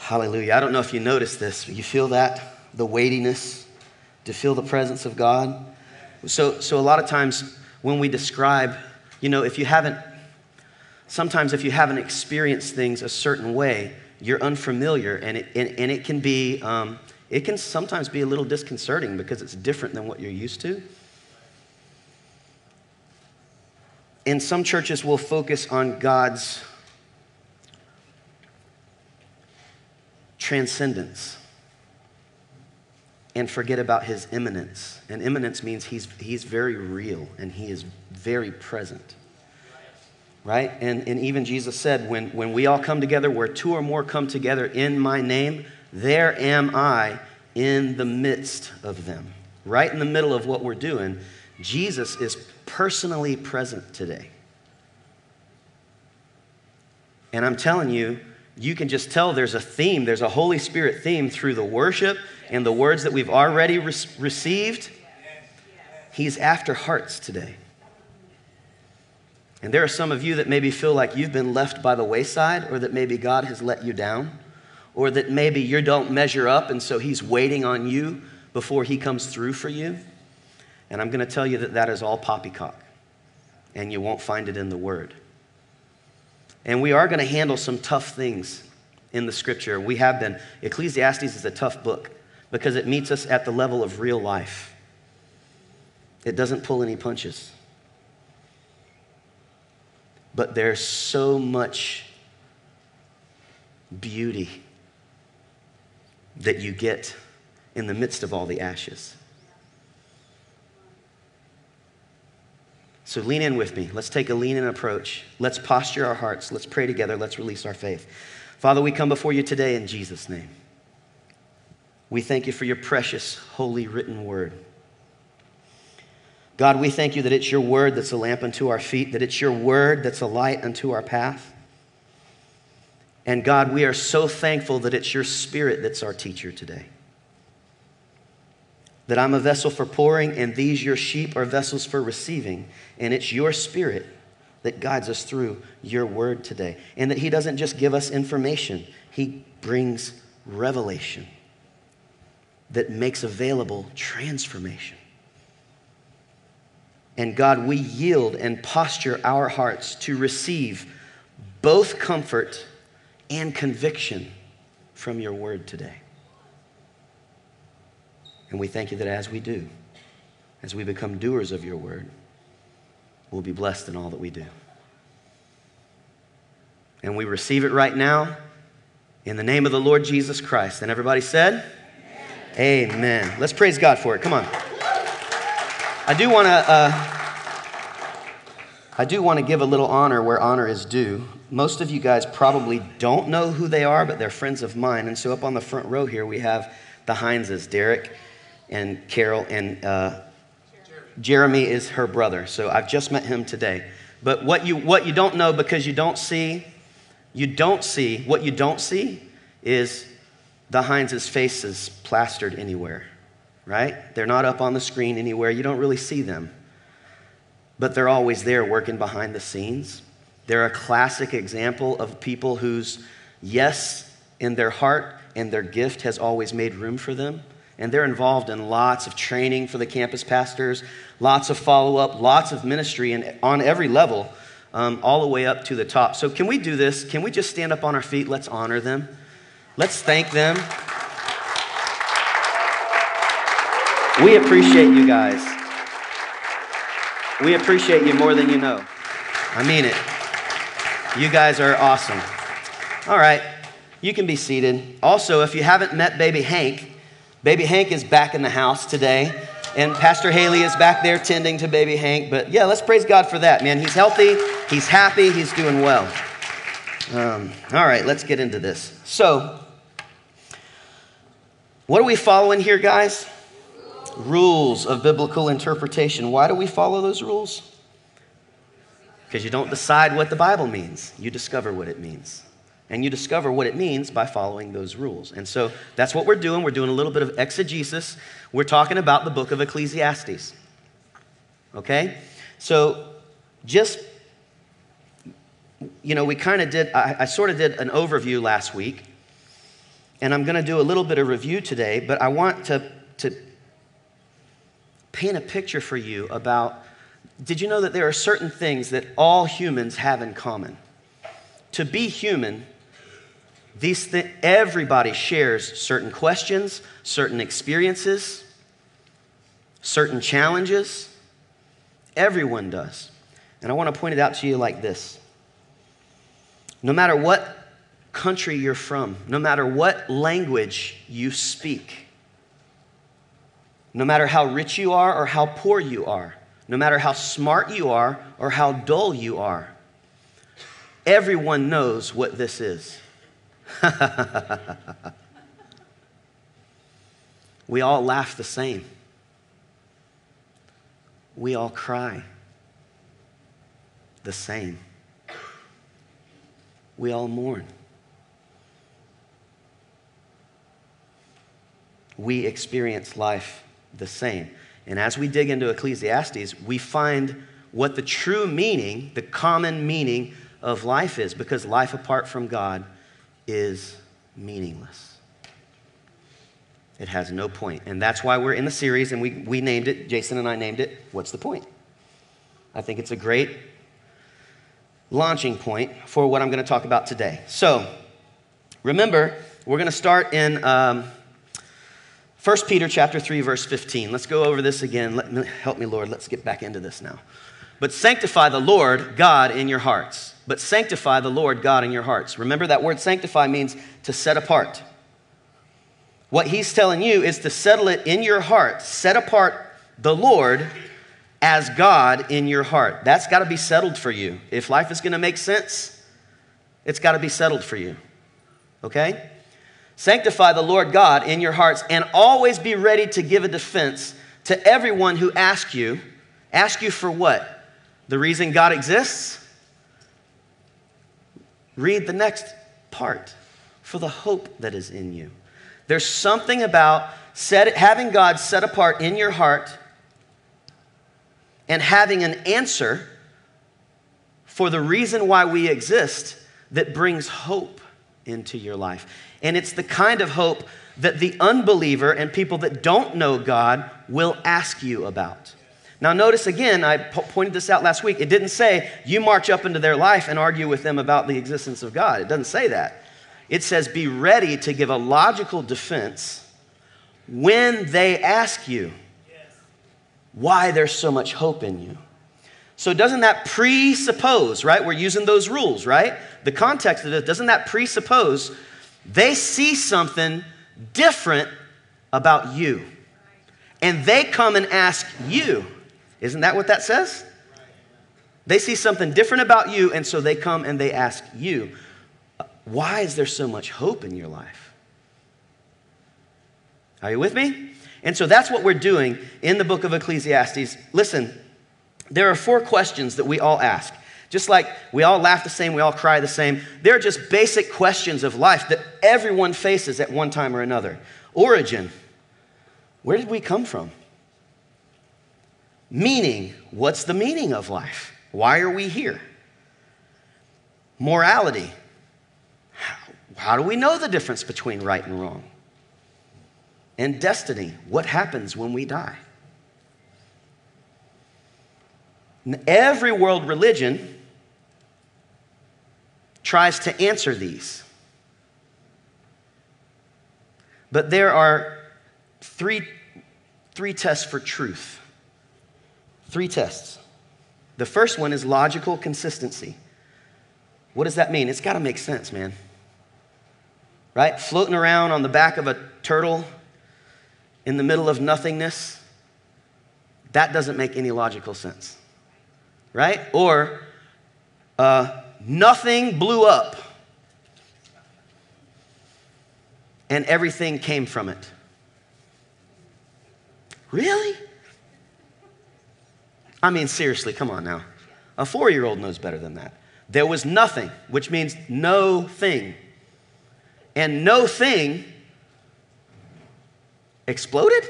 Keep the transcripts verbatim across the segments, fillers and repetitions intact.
Hallelujah. I don't know if you noticed this, but you feel that? The weightiness, to feel the presence of God. So, so a lot of times when we describe, you know, if you haven't, sometimes if you haven't experienced things a certain way, you're unfamiliar, and it, and, and it can be, um, it can sometimes be a little disconcerting because it's different than what you're used to. And some churches will focus on God's transcendence and forget about his immanence. And immanence means he's, he's very real and he is very present. Right? And, and even Jesus said, when, when we all come together, where two or more come together in my name, there am I in the midst of them. Right in the middle of what we're doing, Jesus is personally present today. And I'm telling you, you can just tell there's a theme, there's a Holy Spirit theme through the worship and the words that we've already re- received. He's after hearts today. And there are some of you that maybe feel like you've been left by the wayside, or that maybe God has let you down, or that maybe you don't measure up and so he's waiting on you before he comes through for you. And I'm going to tell you that that is all poppycock, and you won't find it in the Word. And we are going to handle some tough things in the Scripture. We have been. Ecclesiastes is a tough book because it meets us at the level of real life. It doesn't pull any punches. But there's so much beauty that you get in the midst of all the ashes. So lean in with me. Let's take a lean in approach. Let's posture our hearts. Let's pray together. Let's release our faith. Father, we come before you today in Jesus' name. We thank you for your precious, holy, written word. God, we thank you that it's your word that's a lamp unto our feet, that it's your word that's a light unto our path. And God, we are so thankful that it's your Spirit that's our teacher today. That I'm a vessel for pouring, and these, your sheep, are vessels for receiving. And it's your Spirit that guides us through your word today. And that he doesn't just give us information, he brings revelation that makes available transformation. And God, we yield and posture our hearts to receive both comfort and conviction from your word today. And we thank you that as we do, as we become doers of your word, we'll be blessed in all that we do. And we receive it right now in the name of the Lord Jesus Christ. And everybody said, Amen. Amen. Let's praise God for it. Come on. I do want to uh, I do want to give a little honor where honor is due. Most of you guys probably don't know who they are, but they're friends of mine. And so up on the front row here, we have the Hineses, Derek and Carol, and uh, Jeremy is her brother. So I've just met him today. But what you what you don't know, because you don't see, you don't see, what you don't see is the Hineses' faces plastered anywhere, right? They're not up on the screen anywhere. You don't really see them. But they're always there working behind the scenes. They're a classic example of people whose yes in their heart and their gift has always made room for them. And they're involved in lots of training for the campus pastors, lots of follow-up, lots of ministry, and on every level, um, all the way up to the top. So can we do this? Can we just stand up on our feet? Let's honor them. Let's thank them. We appreciate you guys. We appreciate you more than you know. I mean it. You guys are awesome. All right, you can be seated. Also, if you haven't met Baby Hank, Baby Hank is back in the house today, and Pastor Haley is back there tending to Baby Hank. But yeah, let's praise God for that, man. He's healthy, he's happy, he's doing well. Um, all right, let's get into this. So, what are we following here, guys? Rules of biblical interpretation. Why do we follow those rules? Because you don't decide what the Bible means. You discover what it means. And you discover what it means by following those rules. And so that's what we're doing. We're doing a little bit of exegesis. We're talking about the book of Ecclesiastes. Okay? So just, you know, we kind of did, I, I sort of did an overview last week. And I'm going to do a little bit of review today, but I want to, to paint a picture for you about, did you know that there are certain things that all humans have in common? To be human, these th- everybody shares certain questions, certain experiences, certain challenges. Everyone does. And I want to point it out to you like this. No matter what country you're from, no matter what language you speak, no matter how rich you are or how poor you are, no matter how smart you are or how dull you are, everyone knows what this is. We all laugh the same. We all cry the same. We all mourn. We experience life the same. And as we dig into Ecclesiastes, we find what the true meaning, the common meaning of life is, because life apart from God is meaningless. It has no point. And that's why we're in the series, and we, we named it, Jason and I named it, What's the Point? I think it's a great launching point for what I'm going to talk about today. So, remember, we're going to start in um, First Peter chapter three, verse fifteen. Let's go over this again. Let me, help me, Lord. Let's get back into this now. But sanctify the Lord God in your hearts. But sanctify the Lord God in your hearts. Remember, that word sanctify means to set apart. What he's telling you is to settle it in your heart. Set apart the Lord as God in your heart. That's got to be settled for you. If life is going to make sense, it's got to be settled for you. Okay? Sanctify the Lord God in your hearts, and always be ready to give a defense to everyone who asks you. Ask you for what? The reason God exists? Read the next part. For the hope that is in you. There's something about set, having God set apart in your heart and having an answer for the reason why we exist that brings hope into your life. And it's the kind of hope that the unbeliever and people that don't know God will ask you about. Now notice again, I po- pointed this out last week. It didn't say you march up into their life and argue with them about the existence of God. It doesn't say that. It says be ready to give a logical defense when they ask you why there's so much hope in you. So doesn't that presuppose, right? We're using those rules, right? The context of it, doesn't that presuppose they see something different about you? And they come and ask you. Isn't that what that says? They see something different about you, and so they come and they ask you, why is there so much hope in your life? Are you with me? And so that's what we're doing in the book of Ecclesiastes. Listen, there are four questions that we all ask. Just like we all laugh the same, we all cry the same. They're just basic questions of life that everyone faces at one time or another. Origin. Where did we come from? Meaning. What's the meaning of life? Why are we here? Morality. How, how do we know the difference between right and wrong? And destiny. What happens when we die? Every world religion tries to answer these. But there are three, three tests for truth. Three tests. The first one is logical consistency. What does that mean? It's got to make sense, man. Right? Floating around on the back of a turtle in the middle of nothingness, that doesn't make any logical sense. Right? Or uh, nothing blew up and everything came from it. Really? I mean, seriously, come on now. A four-year-old knows better than that. There was nothing, which means no thing. And no thing exploded?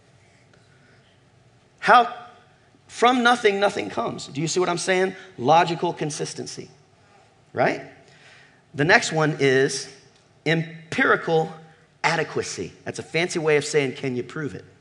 How? From nothing, nothing comes. Do you see what I'm saying? Logical consistency, right? The next one is empirical adequacy. That's a fancy way of saying, can you prove it?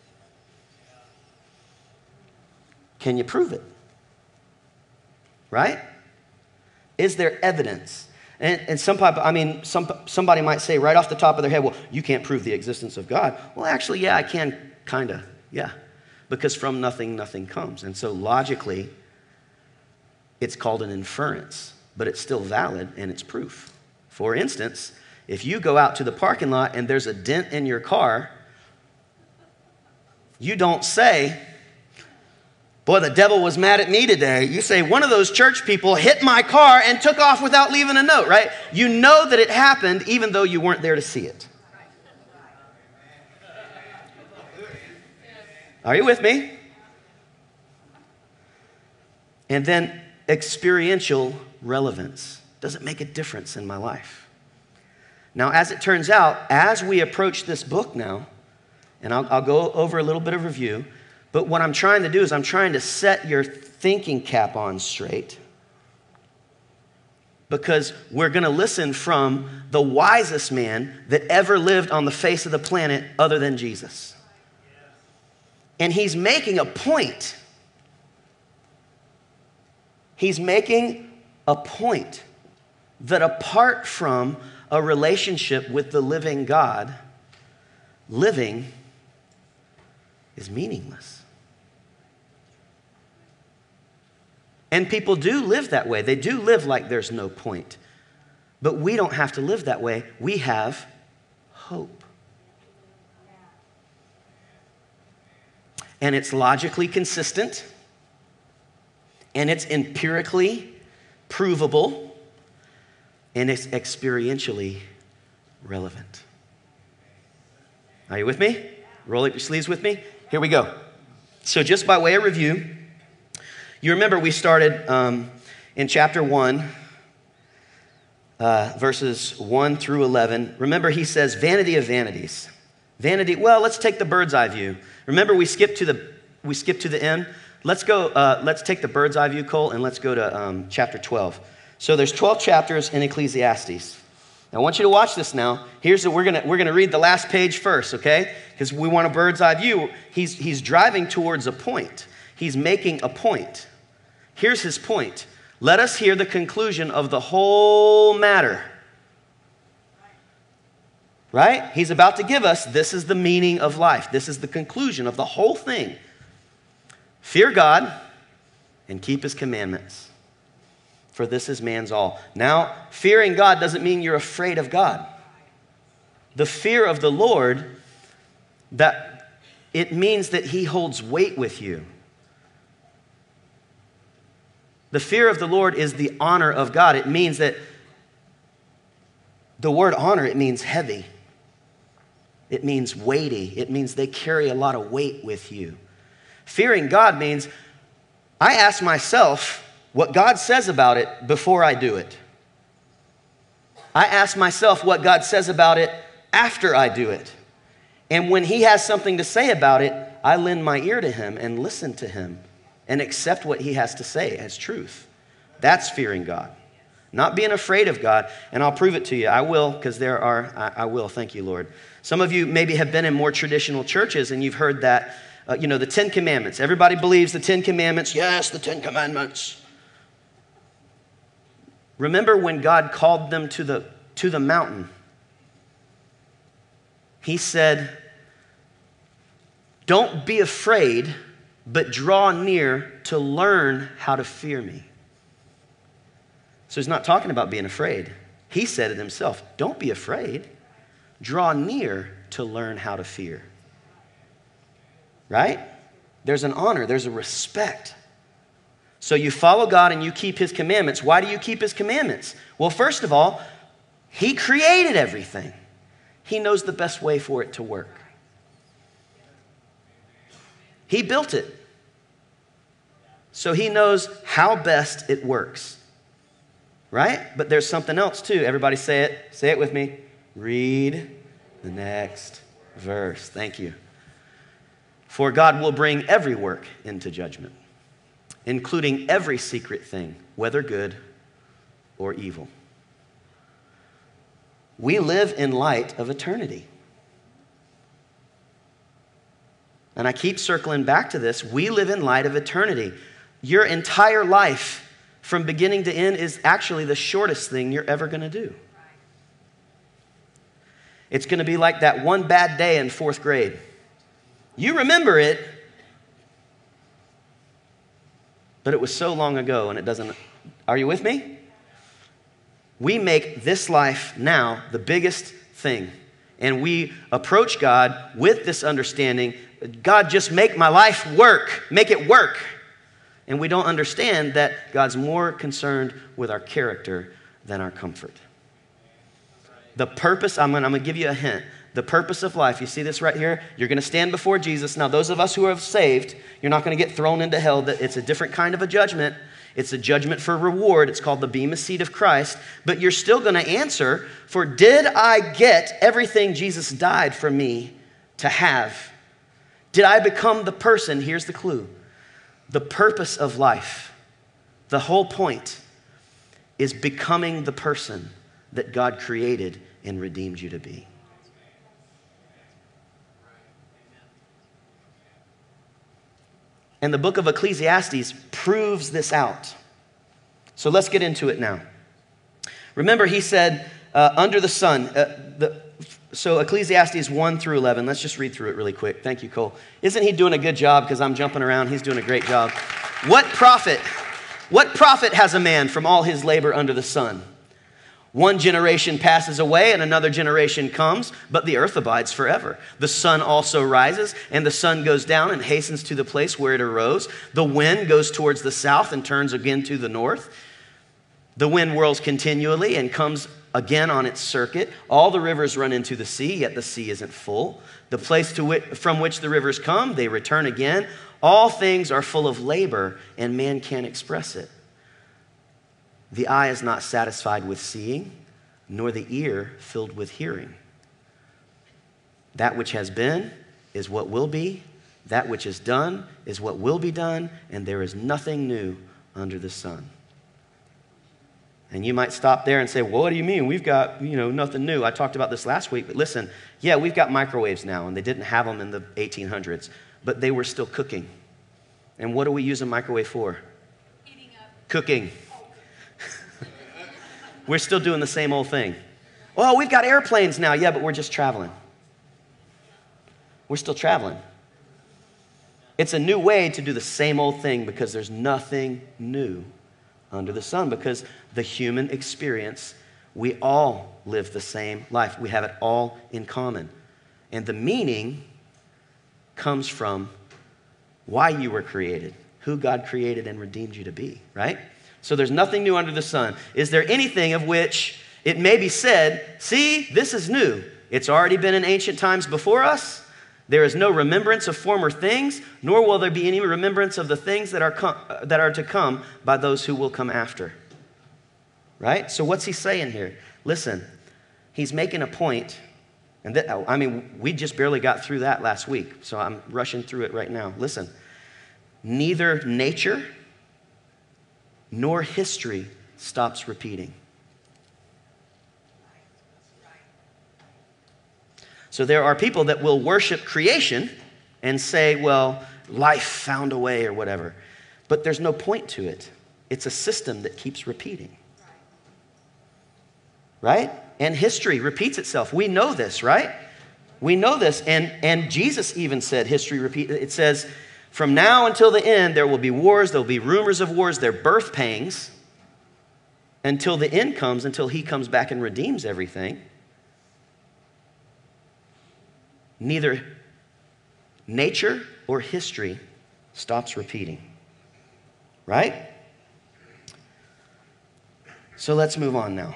Can you prove it? Right? Is there evidence? And, and some people, I mean, some, somebody might say right off the top of their head, well, you can't prove the existence of God. Well, actually, yeah, I can, kind of, yeah. Because from nothing, nothing comes. And so logically, it's called an inference, but it's still valid and it's proof. For instance, if you go out to the parking lot and there's a dent in your car, you don't say, boy, the devil was mad at me today. You say, one of those church people hit my car and took off without leaving a note, right? You know that it happened even though you weren't there to see it. Are you with me? And then experiential relevance. Does it make a difference in my life? Now, as it turns out, as we approach this book now, and I'll, I'll go over a little bit of review, but what I'm trying to do is I'm trying to set your thinking cap on straight, because we're going to listen from the wisest man that ever lived on the face of the planet other than Jesus. And he's making a point. He's making a point that apart from a relationship with the living God, living is meaningless. And people do live that way. They do live like there's no point. But we don't have to live that way. We have hope. And it's logically consistent. And it's empirically provable. And it's experientially relevant. Are you with me? Roll up your sleeves with me. Here we go. So just by way of review, you remember we started um, in chapter one, uh, verses one through eleven. Remember he says, vanity of vanities. Vanity, well, let's take the bird's eye view. Remember we skipped to the we skipped to the end? Let's go, uh, let's take the bird's eye view, Cole, and let's go to um, chapter twelve. So there's twelve chapters in Ecclesiastes. Now, I want you to watch this now. Here's the, we're gonna we're gonna read the last page first, okay? Because we want a bird's eye view. He's he's driving towards a point. He's making a point. Here's his point. Let us hear the conclusion of the whole matter. Right? He's about to give us, this is the meaning of life. This is the conclusion of the whole thing. Fear God and keep his commandments, for this is man's all. Now, fearing God doesn't mean you're afraid of God. The fear of the Lord, that it means that he holds weight with you. The fear of the Lord is the honor of God. It means that the word honor, it means heavy. It means weighty. It means they carry a lot of weight with you. Fearing God means I ask myself what God says about it before I do it. I ask myself what God says about it after I do it. And when he has something to say about it, I lend my ear to him and listen to him and accept what he has to say as truth. That's fearing God. Not being afraid of God. And I'll prove it to you. I will, because there are, I, I will, thank you, Lord. Some of you maybe have been in more traditional churches and you've heard that, uh, you know, the Ten Commandments. Everybody believes the Ten Commandments. Yes, the Ten Commandments. Remember when God called them to the, to the mountain? He said, don't be afraid, but draw near to learn how to fear me. So he's not talking about being afraid. He said it himself. Don't be afraid. Draw near to learn how to fear. Right? There's an honor. There's a respect. So you follow God and you keep his commandments. Why do you keep his commandments? Well, first of all, he created everything. He knows the best way for it to work. He built it. So he knows how best it works. Right? But there's something else too. Everybody say it. Say it with me. Read the next verse. Thank you. For God will bring every work into judgment, including every secret thing, whether good or evil. We live in light of eternity. And I keep circling back to this. We live in light of eternity. Your entire life from beginning to end is actually the shortest thing you're ever going to do. It's going to be like that one bad day in fourth grade. You remember it, but it was so long ago and it doesn't. Are you with me? We make this life now the biggest thing. And we approach God with this understanding, God, just make my life work. Make it work. And we don't understand that God's more concerned with our character than our comfort. The purpose, I'm going I'm to give you a hint. The purpose of life, you see this right here? You're going to stand before Jesus. Now, those of us who are saved, you're not going to get thrown into hell. It's a different kind of a judgment. It's a judgment for reward. It's called the Bema Seat of Christ. But you're still going to answer for, did I get everything Jesus died for me to have? Did I become the person? Here's the clue. The purpose of life, the whole point, is becoming the person that God created and redeemed you to be. And the book of Ecclesiastes proves this out. So let's get into it now. Remember, he said, uh, under the sun, uh, the, so Ecclesiastes one through eleven, let's just read through it really quick. Thank you, Cole. Isn't he doing a good job? Because I'm jumping around. He's doing a great job. What profit, what profit has a man from all his labor under the sun? One generation passes away and another generation comes, but the earth abides forever. The sun also rises and the sun goes down and hastens to the place where it arose. The wind goes towards the south and turns again to the north. The wind whirls continually and comes again on its circuit. All the rivers run into the sea, yet the sea isn't full. The place to which, from which the rivers come, they return again. All things are full of labor and man can't express it. The eye is not satisfied with seeing, nor the ear filled with hearing. That which has been is what will be. That which is done is what will be done. And there is nothing new under the sun. And you might stop there and say, well, what do you mean? We've got, you know, nothing new. I talked about this last week. But listen, yeah, we've got microwaves now. And they didn't have them in the eighteen hundreds. But they were still cooking. And what do we use a microwave for? Heating up. Cooking. We're still doing the same old thing. Oh, we've got airplanes now. Yeah, but we're just traveling. We're still traveling. It's a new way to do the same old thing because there's nothing new under the sun. Because the human experience, we all live the same life. We have it all in common. And the meaning comes from why you were created, who God created and redeemed you to be, right? So there's nothing new under the sun. Is there anything of which it may be said, see, this is new. It's already been in ancient times before us. There is no remembrance of former things, nor will there be any remembrance of the things that are, com- that are to come by those who will come after. Right? So what's he saying here? Listen, he's making a point, and that, I mean, we just barely got through that last week, so I'm rushing through it right now. Listen, neither nature nor history stops repeating. So there are people that will worship creation and say, well, life found a way or whatever. But there's no point to it. It's a system that keeps repeating. Right? And history repeats itself. We know this, right? We know this. And, and Jesus even said history repeats. It says, from now until the end, there will be wars, there will be rumors of wars, they're birth pangs, until the end comes, until he comes back and redeems everything. Neither nature or history stops repeating. Right? So let's move on now.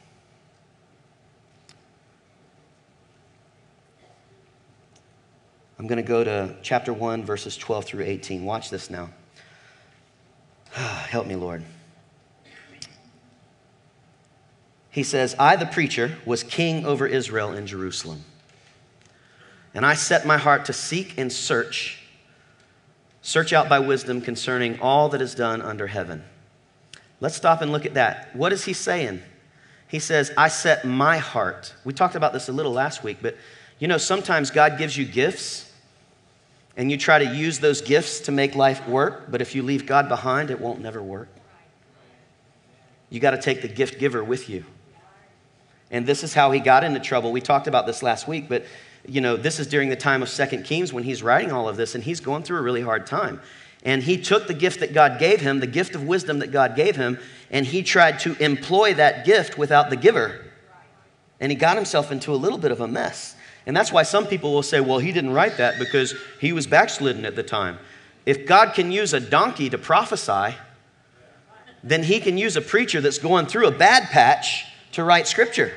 I'm going to go to chapter one, verses twelve through eighteen. Watch this now. Help me, Lord. He says, I, the preacher, was king over Israel in Jerusalem. And I set my heart to seek and search, search out by wisdom concerning all that is done under heaven. Let's stop and look at that. What is he saying? He says, I set my heart. We talked about this a little last week, but you know, sometimes God gives you gifts and you try to use those gifts to make life work, but if you leave God behind, it won't never work. You got to take the gift giver with you. And this is how he got into trouble. We talked about this last week, but you know, this is during the time of Second Kings when he's writing all of this, and he's going through a really hard time. And he took the gift that God gave him, the gift of wisdom that God gave him, and he tried to employ that gift without the giver. And he got himself into a little bit of a mess. And that's why some people will say, well, he didn't write that because he was backslidden at the time. If God can use a donkey to prophesy, then he can use a preacher that's going through a bad patch to write scripture.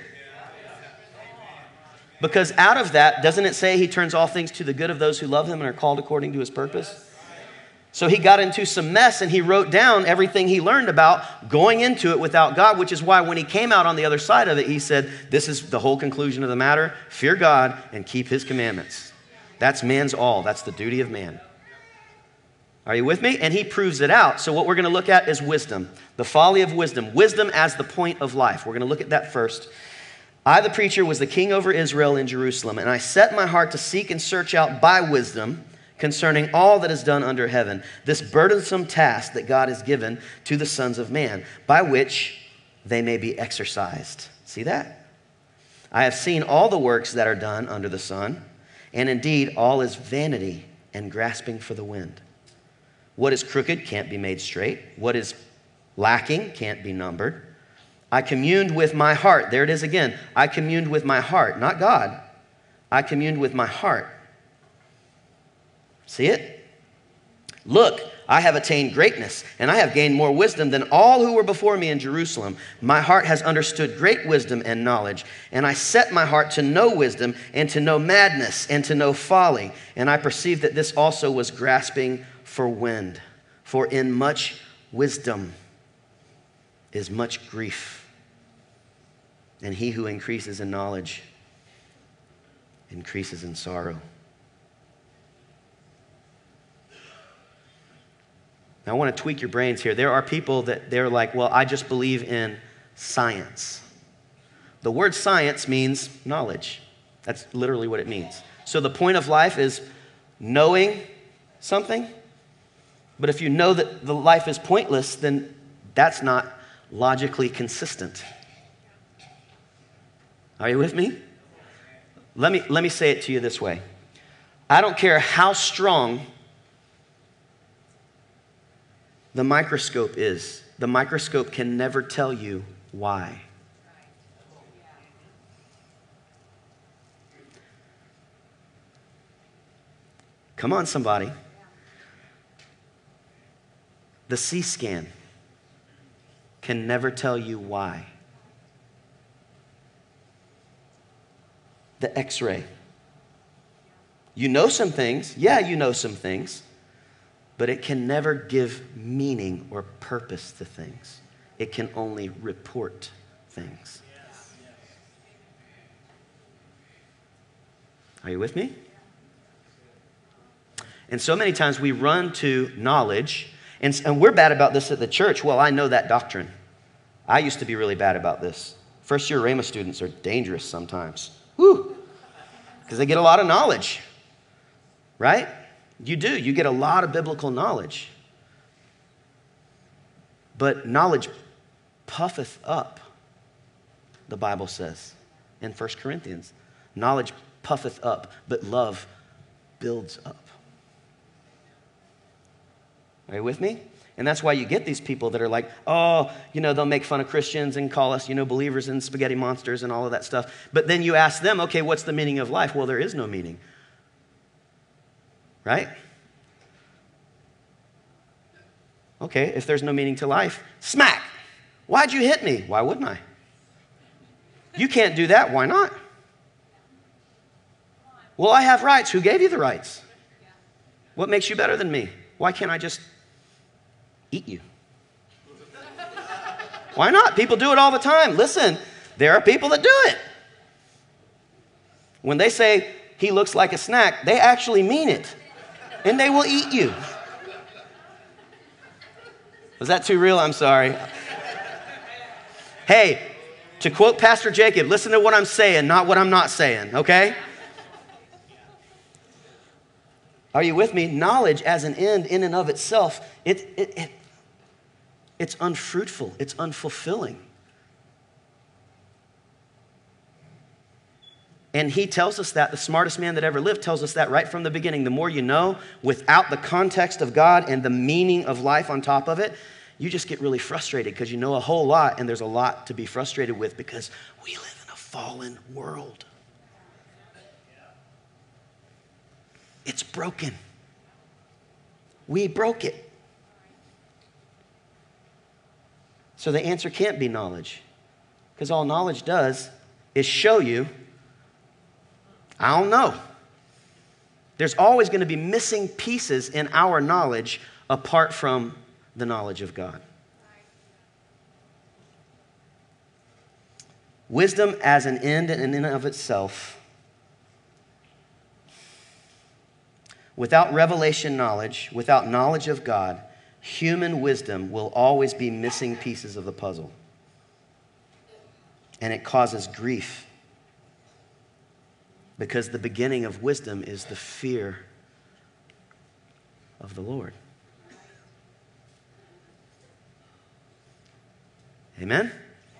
Because out of that, doesn't it say he turns all things to the good of those who love him and are called according to his purpose? So he got into some mess and he wrote down everything he learned about going into it without God, which is why when he came out on the other side of it, he said, this is the whole conclusion of the matter. Fear God and keep his commandments. That's man's all. That's the duty of man. Are you with me? And he proves it out. So what we're going to look at is wisdom, the folly of wisdom, wisdom as the point of life. We're going to look at that first. I, the preacher, was the king over Israel in Jerusalem, and I set my heart to seek and search out by wisdom concerning all that is done under heaven, this burdensome task that God has given to the sons of man, by which they may be exercised. See that? I have seen all the works that are done under the sun, and indeed all is vanity and grasping for the wind. What is crooked can't be made straight. What is lacking can't be numbered. I communed with my heart. There it is again. I communed with my heart, not God. I communed with my heart. See it? Look, I have attained greatness, and I have gained more wisdom than all who were before me in Jerusalem. My heart has understood great wisdom and knowledge, and I set my heart to know wisdom and to know madness and to know folly. And I perceived that this also was grasping for wind. For in much wisdom is much grief, and he who increases in knowledge increases in sorrow. Now, I want to tweak your brains here. There are people that they're like, well, I just believe in science. The word science means knowledge. That's literally what it means. So the point of life is knowing something. But if you know that the life is pointless, then that's not logically consistent. Are you with me? Let me, let me say it to you this way. I don't care how strong the microscope is. The microscope can never tell you why. Come on, somebody. The C scan can never tell you why. The X-ray. You know some things. Yeah, you know some things. But it can never give meaning or purpose to things. It can only report things. Are you with me? And so many times we run to knowledge, and, and we're bad about this at the church. Well, I know that doctrine. I used to be really bad about this. First year Rhema students are dangerous sometimes. Woo! Because they get a lot of knowledge, right? You do. You get a lot of biblical knowledge. But knowledge puffeth up, the Bible says in First Corinthians. Knowledge puffeth up, but love builds up. Are you with me? And that's why you get these people that are like, oh, you know, they'll make fun of Christians and call us, you know, believers and spaghetti monsters and all of that stuff. But then you ask them, okay, what's the meaning of life? Well, there is no meaning. Right? Okay, if there's no meaning to life, smack. Why'd you hit me? Why wouldn't I? You can't do that. Why not? Well, I have rights. Who gave you the rights? What makes you better than me? Why can't I just eat you? Why not? People do it all the time. Listen, there are people that do it. When they say he looks like a snack, they actually mean it. And they will eat you. Was that too real? I'm sorry. Hey, to quote Pastor Jacob, listen to what I'm saying, not what I'm not saying, okay? Are you with me? Knowledge as an end in and of itself, it, it, it, it's unfruitful. It's unfulfilling. And he tells us that, the smartest man that ever lived tells us that right from the beginning. The more you know, without the context of God and the meaning of life on top of it, you just get really frustrated because you know a whole lot and there's a lot to be frustrated with because we live in a fallen world. It's broken. We broke it. So the answer can't be knowledge, because all knowledge does is show you, I don't know. There's always going to be missing pieces in our knowledge apart from the knowledge of God. Wisdom as an end in and of itself, without revelation knowledge, without knowledge of God, human wisdom will always be missing pieces of the puzzle. And it causes grief. Because the beginning of wisdom is the fear of the Lord. Amen?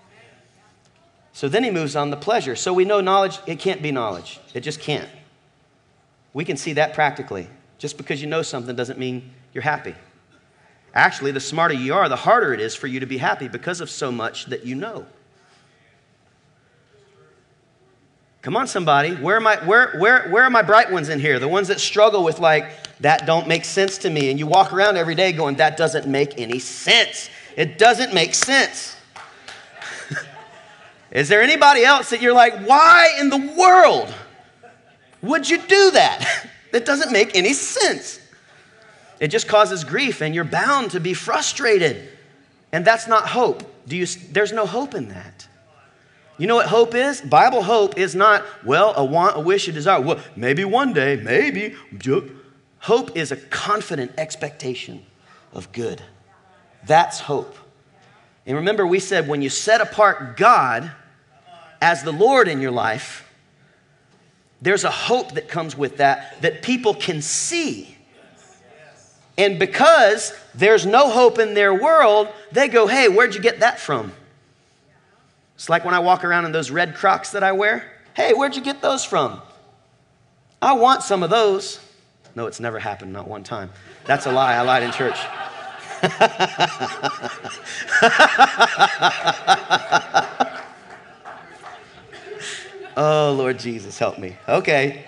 So then he moves on to pleasure. So we know knowledge, it can't be knowledge. It just can't. We can see that practically. Just because you know something doesn't mean you're happy. Actually, the smarter you are, the harder it is for you to be happy because of so much that you know. Come on, somebody. Where are my, where, where, where are my bright ones in here? The ones that struggle with like, that don't make sense to me. And you walk around every day going, that doesn't make any sense. It doesn't make sense. Is there anybody else that you're like, why in the world would you do that? That doesn't make any sense. It just causes grief and you're bound to be frustrated. And that's not hope. Do you, there's no hope in that. You know what hope is? Bible hope is not, well, a want, a wish, a desire. Well, maybe one day, maybe. Hope is a confident expectation of good. That's hope. And remember, we said when you set apart God as the Lord in your life, there's a hope that comes with that, that people can see. And because there's no hope in their world, they go, hey, where'd you get that from? It's like when I walk around in those red Crocs that I wear. Hey, where'd you get those from? I want some of those. No, it's never happened, not one time. That's a lie. I lied in church. Oh, Lord Jesus, help me. Okay.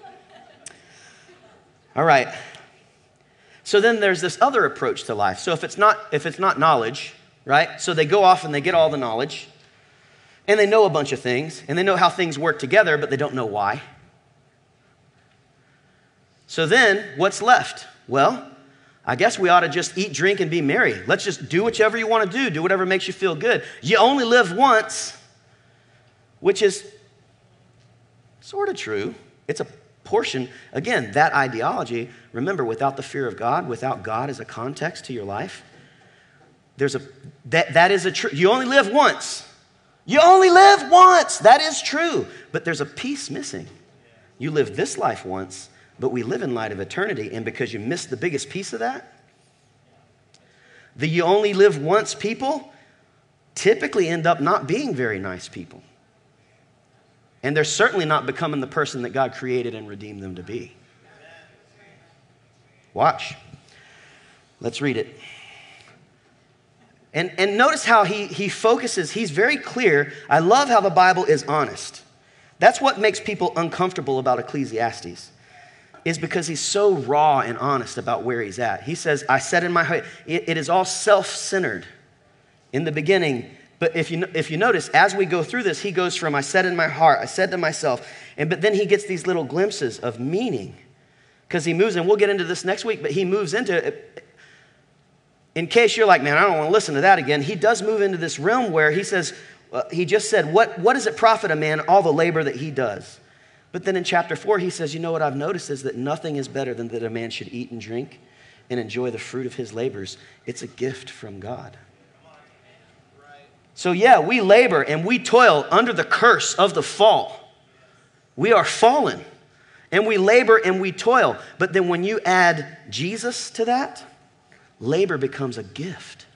All right. So then there's this other approach to life. So if it's not, if it's not knowledge, right? So they go off and they get all the knowledge. And they know a bunch of things, and they know how things work together, but they don't know why. So then, what's left? Well, I guess we ought to just eat, drink, and be merry. Let's just do whichever you want to do. Do whatever makes you feel good. You only live once, which is sort of true. It's a portion. Again, that ideology, remember, without the fear of God, without God as a context to your life, there's a that, that is a true. You only live once. You only live once. That is true. But there's a piece missing. You live this life once, but we live in light of eternity. And because you missed the biggest piece of that, the you only live once people typically end up not being very nice people. And they're certainly not becoming the person that God created and redeemed them to be. Watch. Let's read it. And, and notice how he, he focuses. He's very clear. I love how the Bible is honest. That's what makes people uncomfortable about Ecclesiastes, is because he's so raw and honest about where he's at. He says, I said in my heart, it, it is all self-centered in the beginning. But if you, if you notice, as we go through this, he goes from, I said in my heart, I said to myself, and but then he gets these little glimpses of meaning. Because he moves, and we'll get into this next week, but he moves into it. In case you're like, man, I don't want to listen to that again, he does move into this realm where he says, uh, he just said, what, what does it profit a man, all the labor that he does? But then in chapter four, he says, you know what I've noticed is that nothing is better than that a man should eat and drink and enjoy the fruit of his labors. It's a gift from God. So yeah, we labor and we toil under the curse of the fall. We are fallen. And we labor and we toil. But then when you add Jesus to that, labor becomes a gift.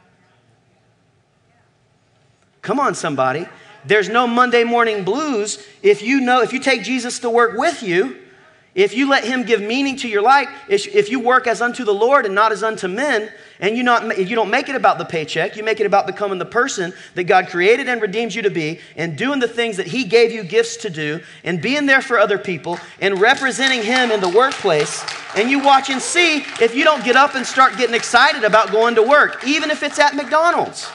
Come on, somebody. There's no Monday morning blues if you know, if you take Jesus to work with you, if you let him give meaning to your life, if you work as unto the Lord and not as unto men, and you, not, you don't make it about the paycheck, you make it about becoming the person that God created and redeemed you to be, and doing the things that he gave you gifts to do, and being there for other people, and representing him in the workplace, and you watch and see if you don't get up and start getting excited about going to work, even if it's at McDonald's.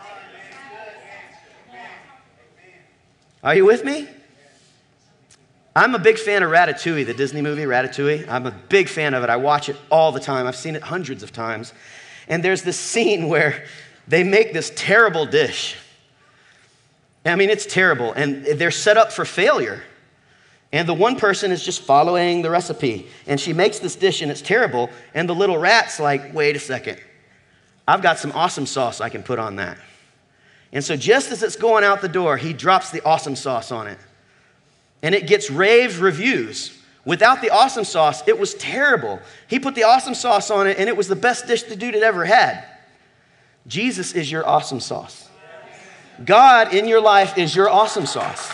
Are you with me? I'm a big fan of Ratatouille, the Disney movie, Ratatouille. I'm a big fan of it. I watch it all the time. I've seen it hundreds of times. And there's this scene where they make this terrible dish. I mean, it's terrible. And they're set up for failure. And the one person is just following the recipe. And she makes this dish, and it's terrible. And the little rat's like, wait a second. I've got some awesome sauce I can put on that. And so just as it's going out the door, he drops the awesome sauce on it. And it gets rave reviews. Without the awesome sauce, it was terrible. He put the awesome sauce on it, and it was the best dish the dude had ever had. Jesus is your awesome sauce. God in your life is your awesome sauce.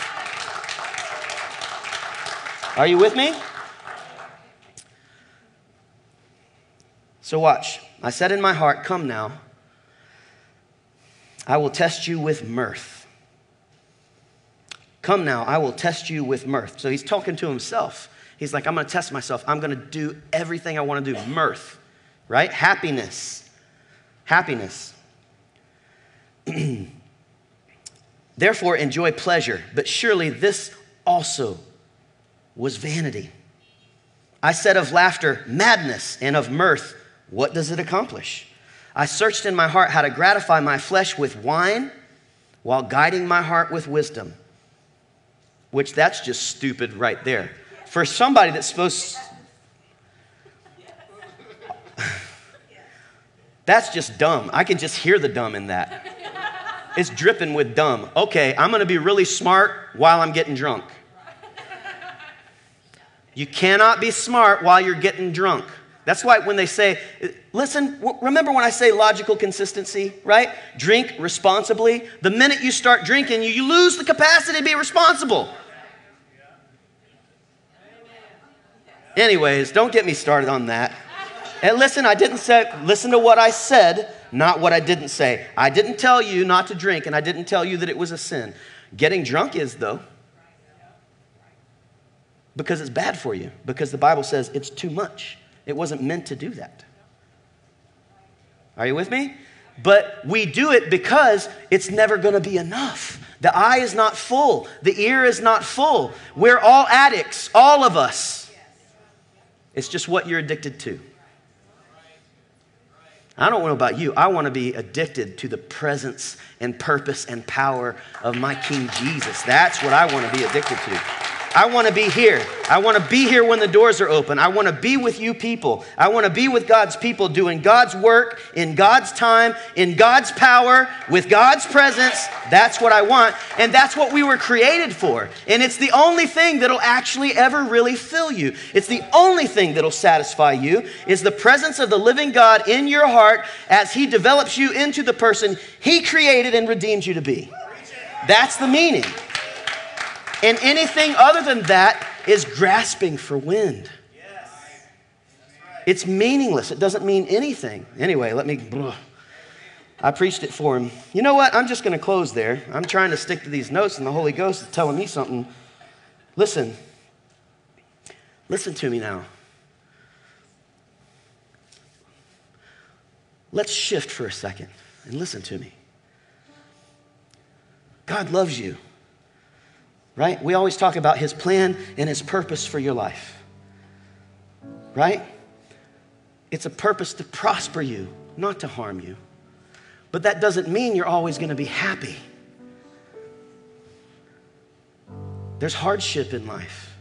Are you with me? So watch. I said in my heart, come now. I will test you with mirth. Come now, I will test you with mirth. So he's talking to himself. He's like, I'm going to test myself. I'm going to do everything I want to do. Mirth, right? Happiness. Happiness. Therefore, enjoy pleasure. But surely this also was vanity. I said of laughter, madness, and of mirth, what does it accomplish? I searched in my heart how to gratify my flesh with wine while guiding my heart with wisdom. Which that's just stupid right there. For somebody that's supposed to... That's just dumb. I can just hear the dumb in that. It's dripping with dumb. Okay, I'm going to be really smart while I'm getting drunk. You cannot be smart while you're getting drunk. That's why when they say, listen, remember when I say logical consistency, right? Drink responsibly. The minute you start drinking, you, you lose the capacity to be responsible. Anyways, don't get me started on that. And listen, I didn't say, listen to what I said, not what I didn't say. I didn't tell you not to drink, and I didn't tell you that it was a sin. Getting drunk is, though. Because it's bad for you. Because the Bible says it's too much. It wasn't meant to do that. Are you with me? But we do it because it's never going to be enough. The eye is not full. The ear is not full. We're all addicts, all of us. It's just what you're addicted to. I don't know about you. I want to be addicted to the presence and purpose and power of my King Jesus. That's what I want to be addicted to. I want to be here. I want to be here when the doors are open. I want to be with you people. I want to be with God's people doing God's work in God's time, in God's power, with God's presence. That's what I want. And that's what we were created for. And it's the only thing that'll actually ever really fill you. It's the only thing that'll satisfy you is the presence of the living God in your heart as he develops you into the person he created and redeemed you to be. That's the meaning. And anything other than that is grasping for wind. Yes. It's meaningless. It doesn't mean anything. Anyway, let me... Ugh. I preached it for him. You know what? I'm just going to close there. I'm trying to stick to these notes, and the Holy Ghost is telling me something. Listen. Listen to me now. Let's shift for a second and listen to me. God loves you. Right? We always talk about his plan and his purpose for your life. Right? It's a purpose to prosper you, not to harm you. But that doesn't mean you're always going to be happy. There's hardship in life.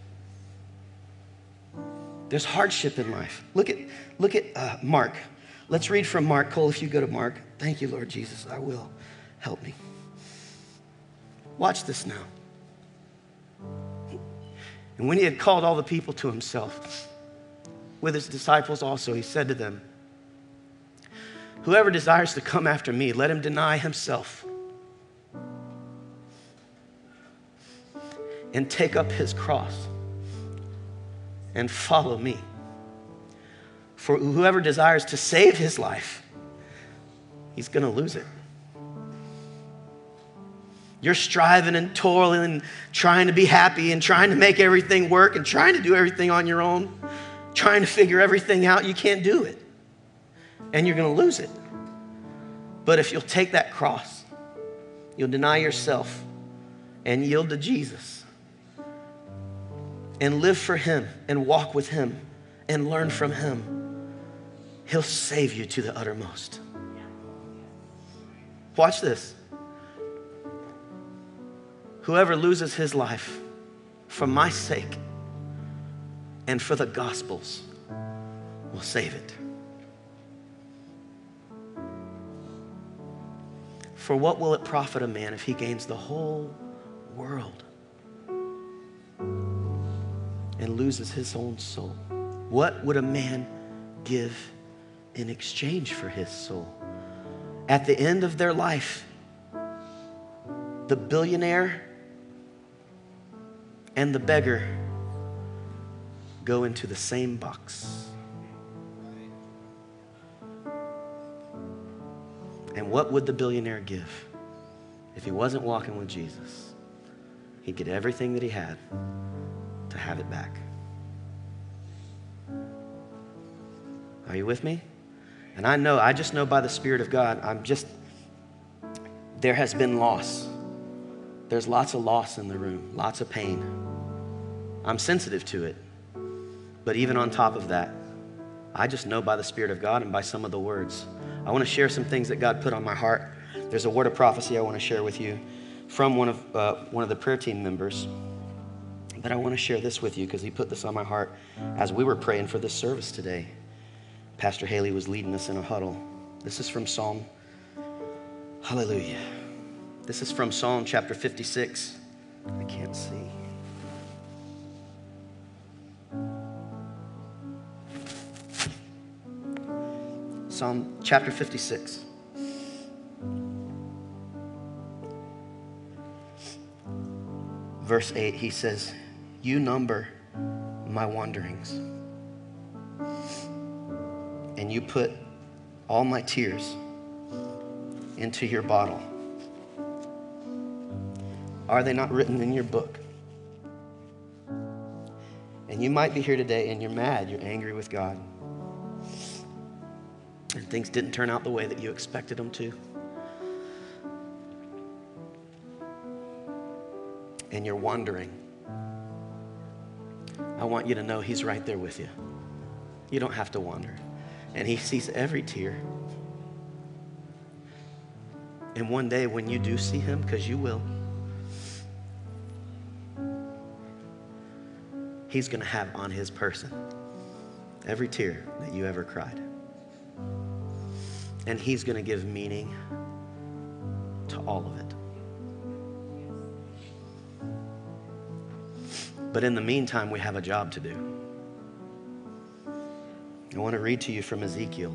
There's hardship in life. Look at, look at uh, Mark. Let's read from Mark. Cole, if you go to Mark. Thank you, Lord Jesus. I will. Help me. Watch this now. And when he had called all the people to himself, with his disciples also, he said to them, whoever desires to come after me, let him deny himself and take up his cross and follow me. For whoever desires to save his life, he's going to lose it. You're striving and toiling and trying to be happy and trying to make everything work and trying to do everything on your own, trying to figure everything out. You can't do it. And you're going to lose it. But if you'll take that cross, you'll deny yourself and yield to Jesus and live for him and walk with him and learn from him, he'll save you to the uttermost. Watch this. Whoever loses his life for my sake and for the gospel's will save it. For what will it profit a man if he gains the whole world and loses his own soul? What would a man give in exchange for his soul? At the end of their life, the billionaire and the beggar go into the same box. And what would the billionaire give if he wasn't walking with Jesus? He'd get everything that he had to have it back. Are you with me? And I know, I just know by the Spirit of God, I'm just, there has been loss. There's lots of loss in the room, lots of pain. I'm sensitive to it. But even on top of that, I just know by the Spirit of God and by some of the words. I want to share some things that God put on my heart. There's a word of prophecy I want to share with you from one of uh, one of the prayer team members. But I want to share this with you because he put this on my heart as we were praying for this service today. Pastor Haley was leading us in a huddle. This is from Psalm, hallelujah. This is from Psalm chapter fifty-six. I can't see. Psalm chapter fifty-six. Verse eight, he says, you number my wanderings, and you put all my tears into your bottle. Are they not written in your book? And you might be here today and you're mad, you're angry with God. And things didn't turn out the way that you expected them to. And you're wondering. I want you to know he's right there with you. You don't have to wonder. And he sees every tear. And one day when you do see him, because you will, he's going to have on his person every tear that you ever cried. And he's going to give meaning to all of it. But in the meantime, we have a job to do. I want to read to you from Ezekiel.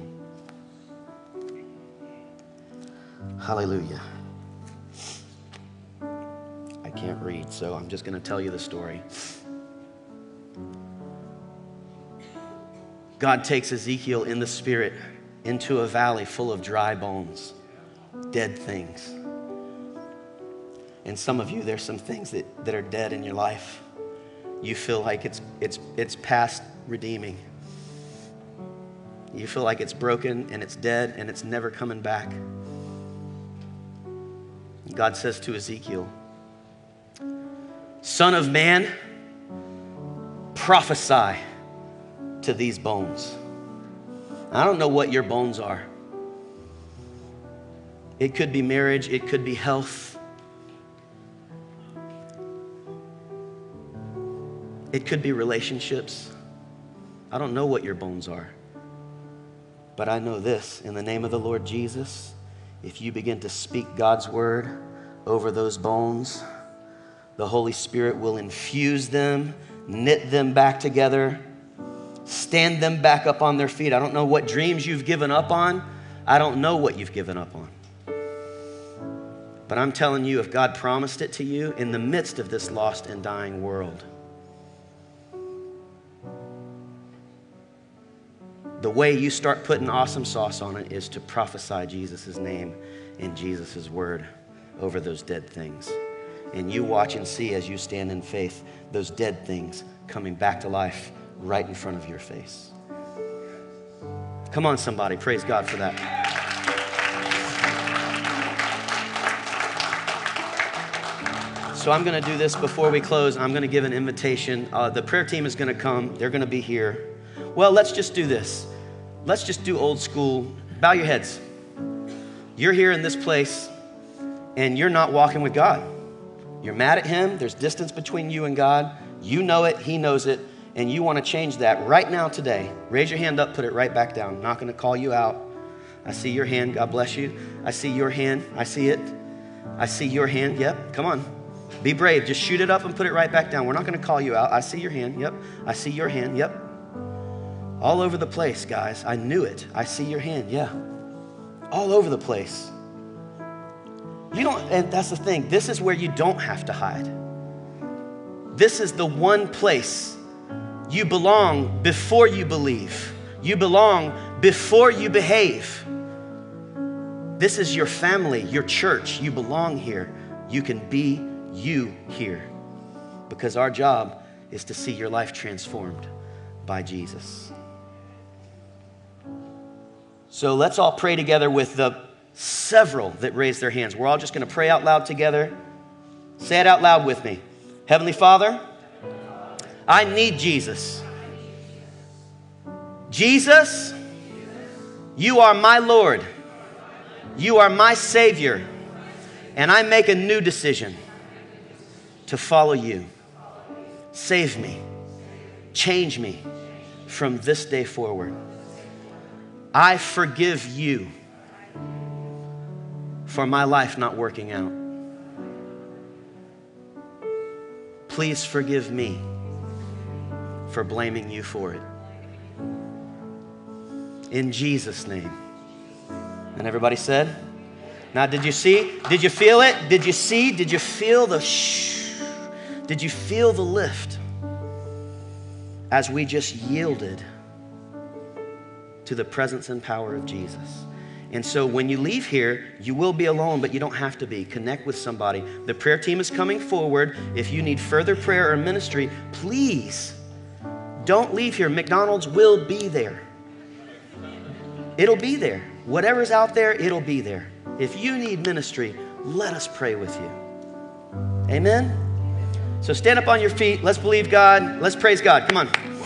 Hallelujah. I can't read, so I'm just going to tell you the story. God takes Ezekiel in the spirit into a valley full of dry bones, dead things. And some of you, there's some things that, that are dead in your life. You feel like it's it's it's past redeeming. You feel like it's broken and it's dead and it's never coming back. God says to Ezekiel, Son of man, prophesy to these bones. I don't know what your bones are. It could be marriage, it could be health. It could be relationships. I don't know what your bones are. But I know this, in the name of the Lord Jesus, if you begin to speak God's word over those bones, the Holy Spirit will infuse them knit them back together, stand them back up on their feet. I don't know what dreams you've given up on. I don't know what you've given up on. But I'm telling you, if God promised it to you in the midst of this lost and dying world, the way you start putting awesome sauce on it is to prophesy Jesus' name and Jesus' word over those dead things. And you watch and see as you stand in faith, those dead things coming back to life right in front of your face. Come on, somebody. Praise God for that. So I'm going to do this before we close. I'm going to give an invitation. Uh, the prayer team is going to come. They're going to be here. Well, let's just do this. Let's just do old school. Bow your heads. You're here in this place, and you're not walking with God. You're mad at him. There's distance between you and God. You know it. He knows it. And you want to change that right now today. Raise your hand up. Put it right back down. I'm not going to call you out. I see your hand. God bless you. I see your hand. I see it. I see your hand. Yep. Come on. Be brave. Just shoot it up and put it right back down. We're not going to call you out. I see your hand. Yep. I see your hand. Yep. All over the place, guys. I knew it. I see your hand. Yeah. All over the place. You don't, and that's the thing. This is where you don't have to hide. This is the one place you belong before you believe. You belong before you behave. This is your family, your church. You belong here. You can be you here, because our job is to see your life transformed by Jesus. So let's all pray together with the several that raised their hands. We're all just going to pray out loud together. Say it out loud with me. Heavenly Father, I need Jesus. Jesus, you are my Lord. You are my Savior. And I make a new decision to follow you. Save me. Change me from this day forward. I forgive you for my life not working out. Please forgive me for blaming you for it. In Jesus' name. And everybody said? Now, did you see? Did you feel it? Did you see? Did you feel the shh? Did you feel the lift as we just yielded to the presence and power of Jesus? And so when you leave here, you will be alone, but you don't have to be. Connect with somebody. The prayer team is coming forward. If you need further prayer or ministry, please don't leave here. McDonald's will be there. It'll be there. Whatever's out there, it'll be there. If you need ministry, let us pray with you. Amen? So stand up on your feet. Let's believe God. Let's praise God. Come on.